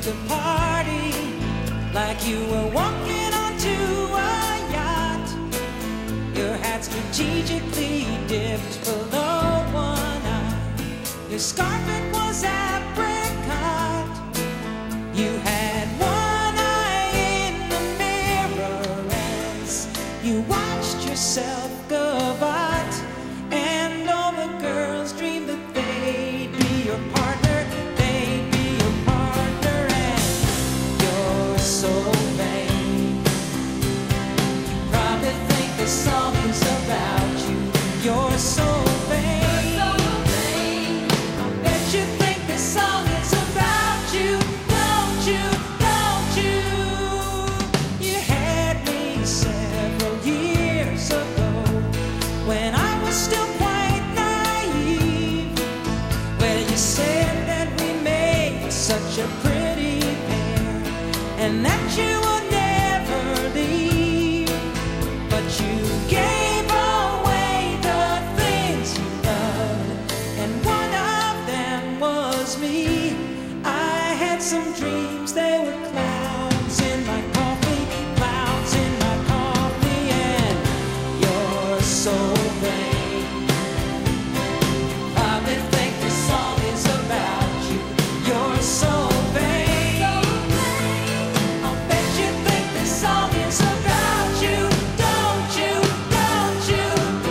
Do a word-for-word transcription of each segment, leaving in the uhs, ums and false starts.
the party like you were walking onto a yacht. Your hat strategically dipped below one eye. Your scarf, it was apricot. You had one eye in the mirror as you watched yourself go by. And all the girls dreamed that they'd be your partner, they'd be your partner, and you're so vain. You probably think this song is about you. You're so vain. You're so vain. I bet you think this song is about you. Don't you? Don't you? You had me several years ago when I was still quite naive. Well, you said that we made such a pretty pair and that you would never leave. But you gave away the things you loved, and one of them was me. I had some dreams, they were clouds in my coffee, clouds in my coffee, and you're so vain. Probably think this song is about you. You're so vain. I bet you think this song is about you. Don't you? Don't you?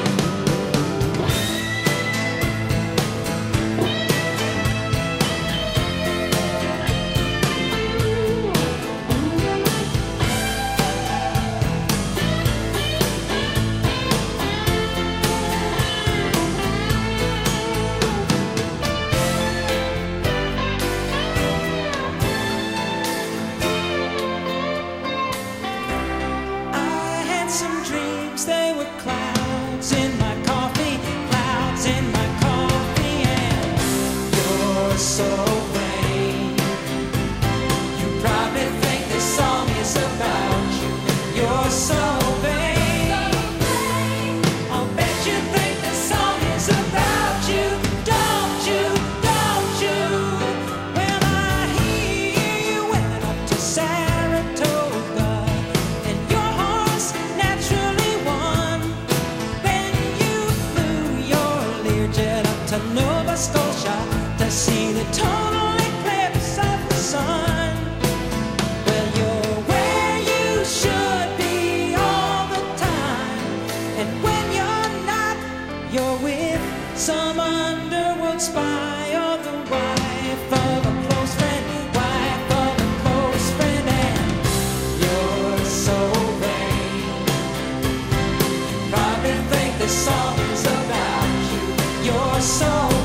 I had some dreams, they were clouds in my coffee, clouds in my coffee, and you're so vain. You probably think this song is about you. You're so vain. I'll bet you think this song is about you. Don't you? Don't you? Well, I hear you went up to Saratoga and your horse naturally won. Then you flew your Learjet up to Nova Scotia to see the total eclipse of the sun. Well, you're where you should be all the time, and when you're not, you're with some underworld spy or the wife of a close friend, wife of a close friend, and you're so vain. Probably think this song is about you. You're so